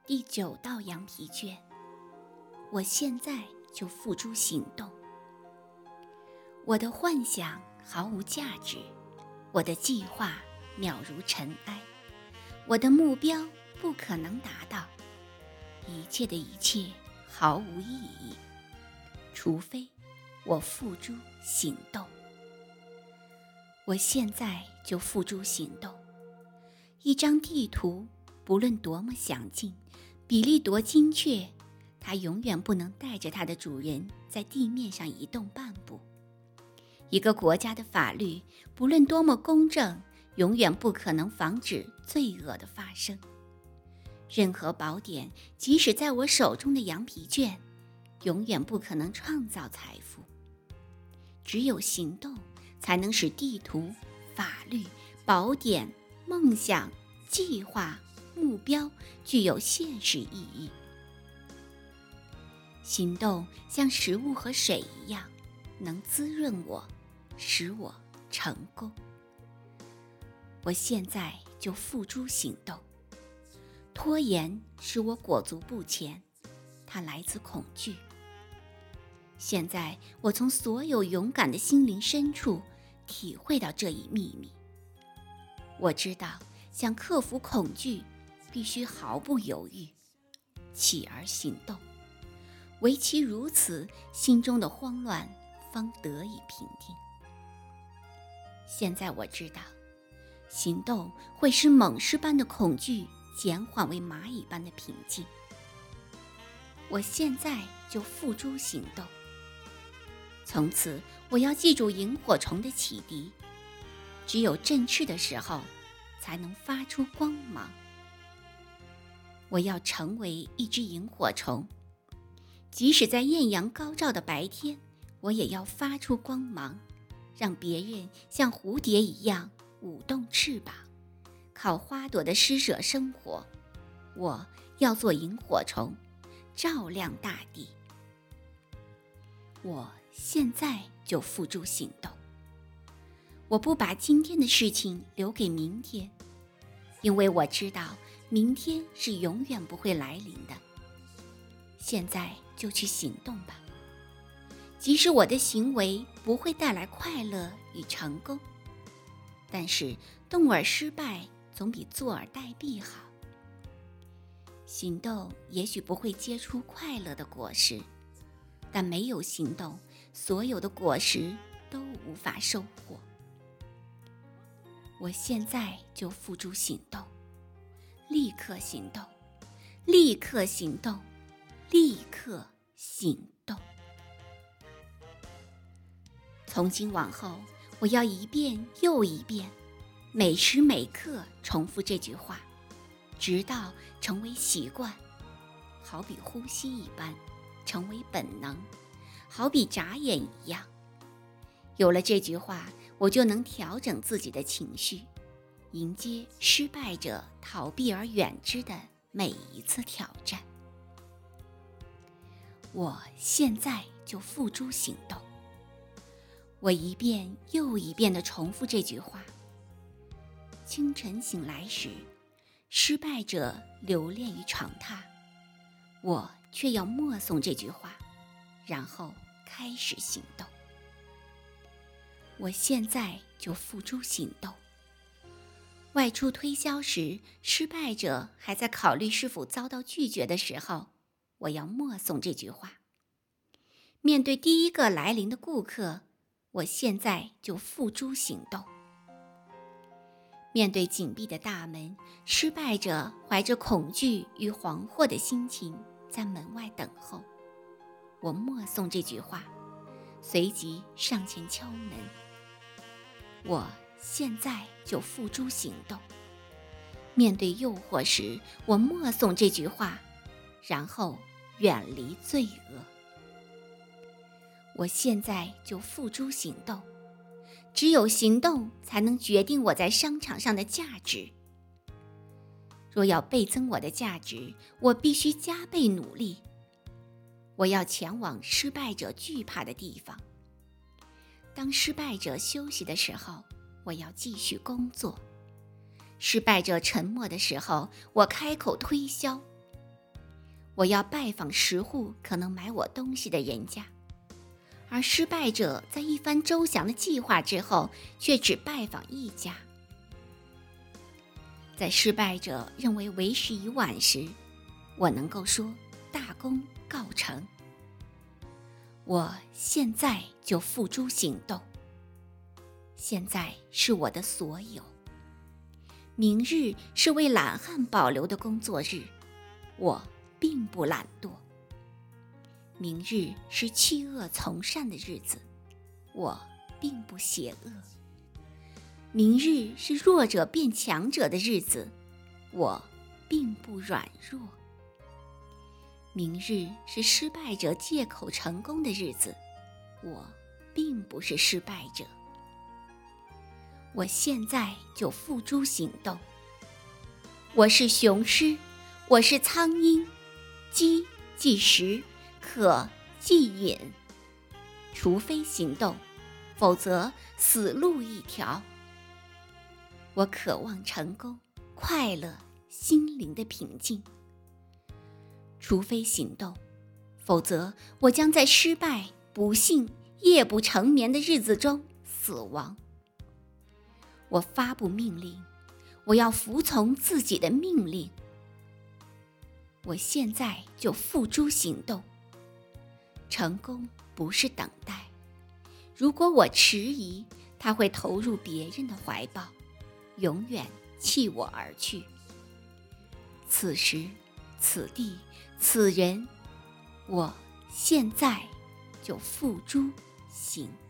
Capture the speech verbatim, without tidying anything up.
第九道羊皮卷，我现在就付诸行动。我的幻想毫无价值，我的计划渺如尘埃，我的目标不可能达到，一切的一切毫无意义，除非我付诸行动。我现在就付诸行动。一张地图，不论多么详尽，比例多精确，它永远不能带着它的主人在地面上移动半步。一个国家的法律，不论多么公正，永远不可能防止罪恶的发生。任何宝典，即使在我手中的羊皮卷，永远不可能创造财富。只有行动，才能使地图、法律、宝典、梦想、计划、目标具有现实意义。行动像食物和水一样，能滋润我，使我成功。我现在就付诸行动。拖延使我裹足不前，它来自恐惧。现在我从所有勇敢的心灵深处体会到这一秘密。我知道，想克服恐惧，必须毫不犹豫，起而行动。唯其如此，心中的慌乱方得以平定。现在我知道，行动会使猛狮般的恐惧减缓为蚂蚁般的平静。我现在就付诸行动。从此，我要记住萤火虫的启迪，只有振翅的时候，才能发出光芒。我要成为一只萤火虫，即使在艳阳高照的白天，我也要发出光芒，让别人像蝴蝶一样舞动翅膀，靠花朵的施舍生活。我要做萤火虫，照亮大地。我现在就付诸行动。我不把今天的事情留给明天，因为我知道明天是永远不会来临的。现在就去行动吧。即使我的行为不会带来快乐与成功，但是动而失败总比坐而待毙好。行动也许不会结出快乐的果实，但没有行动，所有的果实都无法收获。我现在就付诸行动，立刻行动，立刻行动，立刻行动。从今往后，我要一遍又一遍，每时每刻重复这句话，直到成为习惯，好比呼吸一般，成为本能，好比眨眼一样。有了这句话，我就能调整自己的情绪，迎接失败者逃避而远之的每一次挑战。我现在就付诸行动。我一遍又一遍地重复这句话。清晨醒来时，失败者留恋于床榻，我却要默诵这句话，然后开始行动。我现在就付诸行动。外出推销时，失败者还在考虑是否遭到拒绝的时候，我要默诵这句话。面对第一个来临的顾客，我现在就付诸行动。面对紧闭的大门，失败者怀着恐惧与惶惑的心情在门外等候。我默诵这句话，随即上前敲门。我现在就付诸行动。面对诱惑时，我默诵这句话，然后远离罪恶。我现在就付诸行动。只有行动才能决定我在商场上的价值。若要倍增我的价值，我必须加倍努力。我要前往失败者惧怕的地方。当失败者休息的时候，我要继续工作。失败者沉默的时候，我开口推销。 我要拜访十户可能买我东西的人家，而失败者在一番周详的计划之后，却只拜访一家。在失败者认为为时已晚时，我能够说大功告成。我现在就付诸行动。现在是我的所有，明日是为懒汉保留的工作日，我并不懒惰。明日是弃恶从善的日子，我并不邪恶。明日是弱者变强者的日子，我并不软弱。明日是失败者借口成功的日子，我并不是失败者。我现在就付诸行动。我是雄狮，我是苍鹰，饥即食，渴即饮。除非行动，否则死路一条。我渴望成功、快乐、心灵的平静。除非行动，否则我将在失败、不幸、夜不成眠的日子中死亡。我发布命令，我要服从自己的命令。我现在就付诸行动。成功不是等待，如果我迟疑，它会投入别人的怀抱，永远弃我而去。此时此地此人，我现在就付诸行动。